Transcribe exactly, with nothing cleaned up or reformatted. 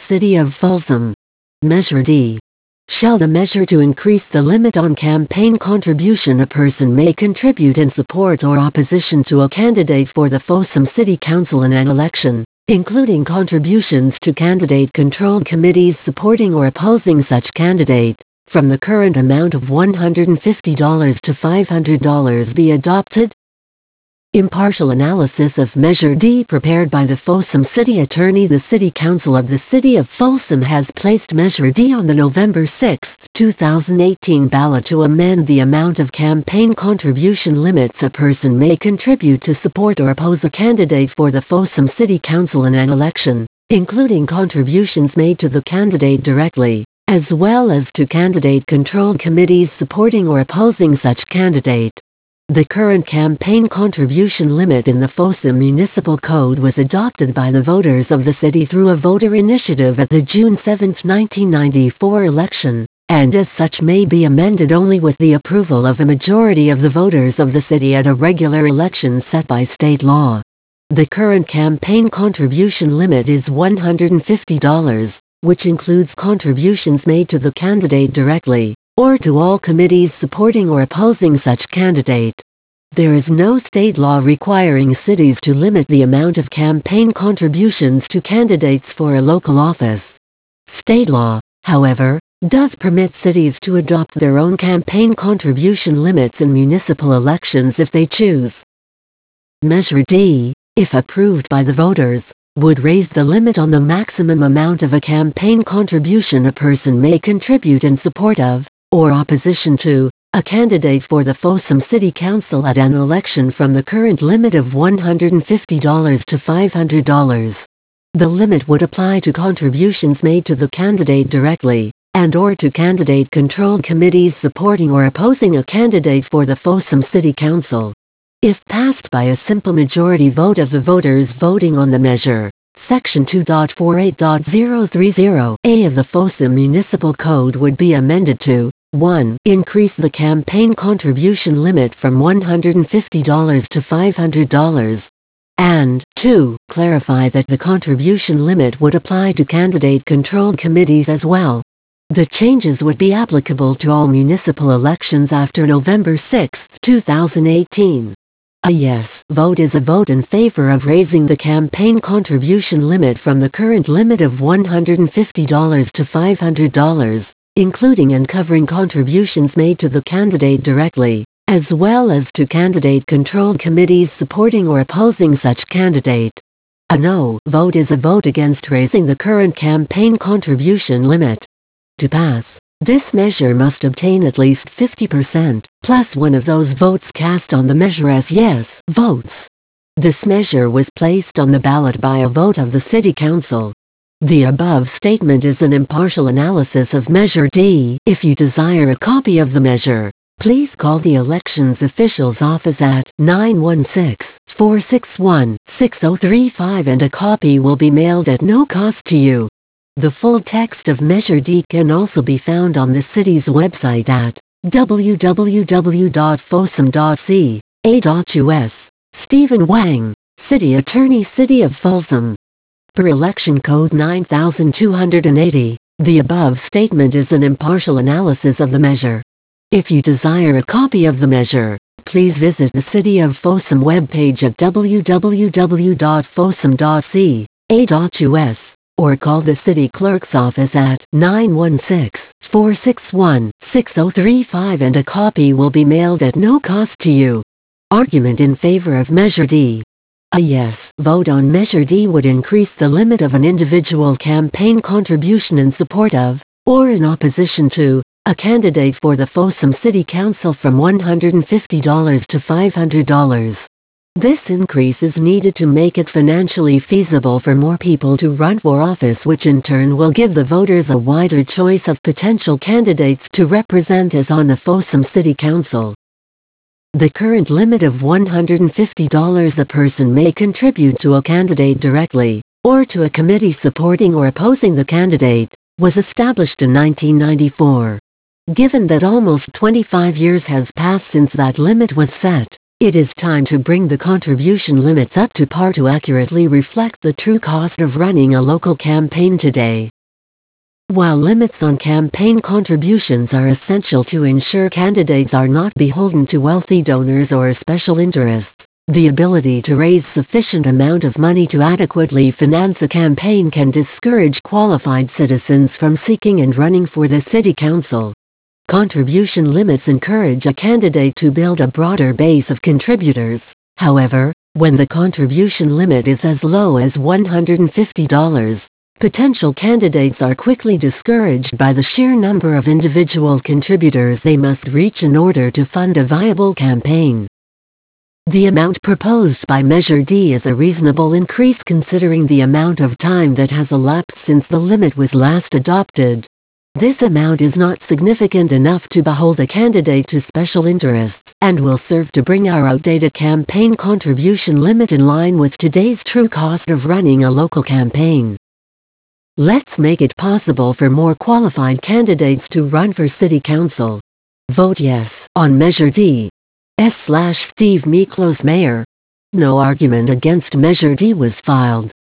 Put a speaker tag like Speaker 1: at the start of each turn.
Speaker 1: City of Folsom. Measure D. Shall the measure to increase the limit on campaign contribution a person may contribute in support or opposition to a candidate for the Folsom City Council in an election, including contributions to candidate-controlled committees supporting or opposing such candidate, from the current amount of one hundred fifty dollars to five hundred dollars be adopted? Impartial analysis of Measure D prepared by the Folsom City Attorney. The City Council of the City of Folsom has placed Measure D on the November sixth, two thousand eighteen ballot to amend the amount of campaign contribution limits a person may contribute to support or oppose a candidate for the Folsom City Council in an election, including contributions made to the candidate directly, as well as to candidate-controlled committees supporting or opposing such candidate. The current campaign contribution limit in the Folsom Municipal Code was adopted by the voters of the city through a voter initiative at the June seventh, nineteen ninety-four election, and as such may be amended only with the approval of a majority of the voters of the city at a regular election set by state law. The current campaign contribution limit is one hundred fifty dollars, which includes contributions made to the candidate directly, or to all committees supporting or opposing such candidate. There is no state law requiring cities to limit the amount of campaign contributions to candidates for a local office. State law, however, does permit cities to adopt their own campaign contribution limits in municipal elections if they choose. Measure D, if approved by the voters, would raise the limit on the maximum amount of a campaign contribution a person may contribute in support of, or opposition to, a candidate for the Folsom City Council at an election from the current limit of one hundred fifty dollars to five hundred dollars. The limit would apply to contributions made to the candidate directly, and or to candidate-controlled committees supporting or opposing a candidate for the Folsom City Council. If passed by a simple majority vote of the voters voting on the measure, Section two point forty-eight point zero three zero A of the Folsom Municipal Code would be amended to one Increase the campaign contribution limit from one hundred fifty dollars to five hundred dollars, and two Clarify that the contribution limit would apply to candidate-controlled committees as well. The changes would be applicable to all municipal elections after November sixth, two thousand eighteen. A yes vote is a vote in favor of raising the campaign contribution limit from the current limit of one hundred fifty dollars to five hundred dollars, including and covering contributions made to the candidate directly, as well as to candidate-controlled committees supporting or opposing such candidate. A no vote is a vote against raising the current campaign contribution limit. To pass, this measure must obtain at least fifty percent, plus one of those votes cast on the measure as yes votes. This measure was placed on the ballot by a vote of the City Council. The above statement is an impartial analysis of Measure D. If you desire a copy of the measure, please call the elections official's office at nine one six, four six one, six zero three five and a copy will be mailed at no cost to you. The full text of Measure D can also be found on the city's website at w w w dot folsom dot c a dot u s. Stephen Wang, City Attorney, City of Folsom. Per Election Code nine thousand two hundred eighty, the above statement is an impartial analysis of the measure. If you desire a copy of the measure, please visit the City of Folsom webpage at w w w dot folsom dot c a dot u s. or call the City Clerk's office at nine one six, four six one, six zero three five and a copy will be mailed at no cost to you. Argument in favor of Measure D. A yes vote on Measure D would increase the limit of an individual campaign contribution in support of, or in opposition to, a candidate for the Folsom City Council from one hundred fifty dollars to five hundred dollars. This increase is needed to make it financially feasible for more people to run for office, which in turn will give the voters a wider choice of potential candidates to represent us on the Folsom City Council. The current limit of one hundred fifty dollars a person may contribute to a candidate directly, or to a committee supporting or opposing the candidate, was established in nineteen ninety-four. Given that almost twenty-five years has passed since that limit was set, it is time to bring the contribution limits up to par to accurately reflect the true cost of running a local campaign today. While limits on campaign contributions are essential to ensure candidates are not beholden to wealthy donors or special interests, the ability to raise sufficient amount of money to adequately finance a campaign can discourage qualified citizens from seeking and running for the city council. Contribution limits encourage a candidate to build a broader base of contributors. However, when the contribution limit is as low as one hundred fifty dollars, potential candidates are quickly discouraged by the sheer number of individual contributors they must reach in order to fund a viable campaign. The amount proposed by Measure D is a reasonable increase considering the amount of time that has elapsed since the limit was last adopted. This amount is not significant enough to behold a candidate to special interests, and will serve to bring our outdated campaign contribution limit in line with today's true cost of running a local campaign. Let's make it possible for more qualified candidates to run for City Council. Vote yes on Measure D. S slash Steve Miklos Mayor. No argument against Measure D was filed.